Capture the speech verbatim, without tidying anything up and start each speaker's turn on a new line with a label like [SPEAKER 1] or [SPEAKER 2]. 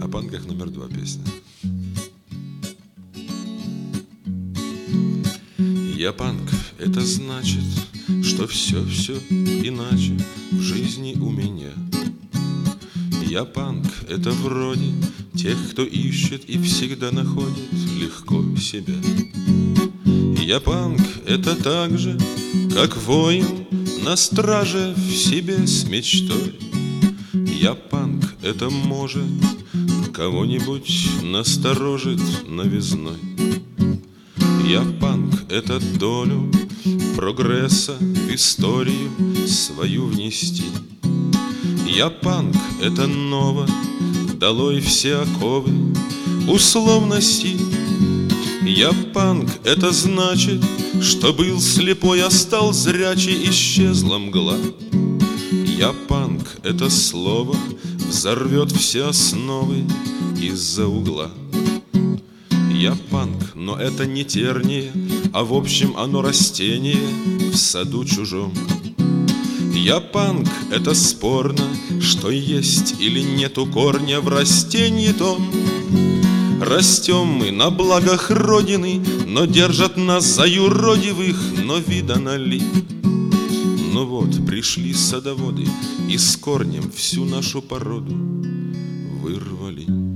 [SPEAKER 1] О панках номер два песня. Я панк, это значит, что все-все иначе в жизни у меня. Я панк, это вроде тех, кто ищет и всегда находит легко себя. Я панк, это так же, как воин на страже в себе с мечтой. Я панк, это может кого-нибудь насторожит новизной. Я панк, это долю прогресса в историю свою внести. Я панк, это ново, долой все оковы условностей. Я панк, это значит, что был слепой, а стал зрячий, исчезла мгла. Я панк, это слово взорвет все основы из-за угла. Я панк, но это не терние, а в общем оно растение в саду чужом. Я панк, это спорно, что есть или нету корня в растении том. Растем мы на благах Родины, но держат нас за юродивых, но видано ли? Ну вот, пришли садоводы и с корнем всю нашу породу вырвали.